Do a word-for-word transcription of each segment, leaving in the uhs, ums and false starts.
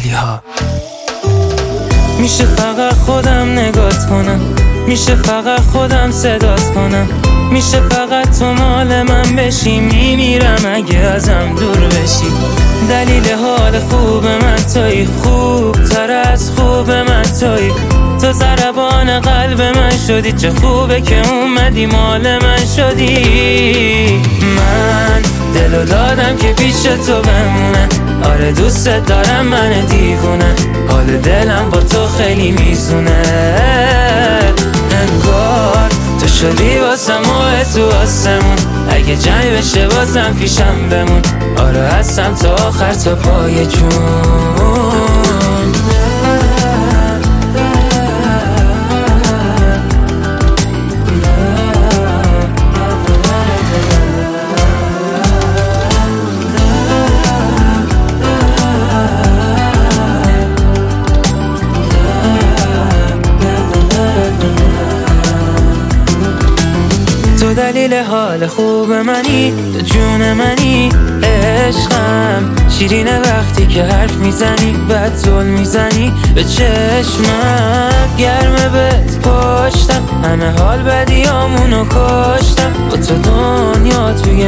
ولی ها میشه فقط خودم نگات کنم، میشه فقط خودم صدات کنم، میشه فقط تو مال من بشی، میمیرم اگه ازم دور بشی. دلیل حال خوب من تویی، خوب تر از خوب من تویی، تو ضربان قلب من شدی، چه خوبه که اومدی مال من شدی. من دلو دادم که پیش تو بمونه، آره دوست دارم من دیوونه، حال دلم با تو خیلی میزونه. انگار تو شدی واسم ماه تو آسمون، اگه جنگ بشه بازم پیشم بمون، آره هستم تا آخر تا پای جون. تو دلیل حال خوب منی، تو جون منی، عشقم شیرین وقتی که حرف میزنی، بعد زل میزنی به چشمم، گرمه بهت پشتم، همه حال بدیامونو کشتم، با تو دنیا توی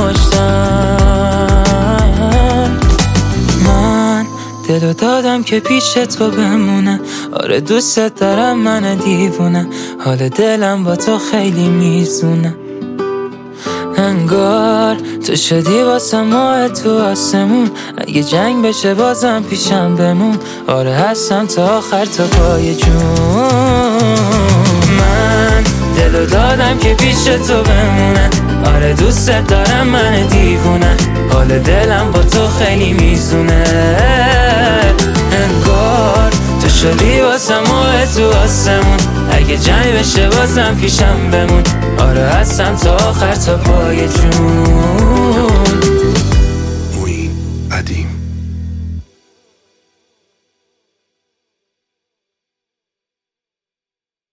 مشتم. من دلو دادم که پیش تو بمونه، آره دوست دارم من دیوونه، حال دلم با تو خیلی میزونه. انگار تو شدی واسه ماه تو آسمون، اگه جنگ بشه بازم پیشم بمون، آره هستم تا آخر تا پای جون. من دلو دادم که پیش تو بمونه، آره دوست دارم من دیوونه، حال دلم با تو خیلی میزونه. انگار تو شدی واسه ماه تو آسمون، اگه جنگ بشه بازم پیشم بمون، آره هستم تا آخر تا پای جون.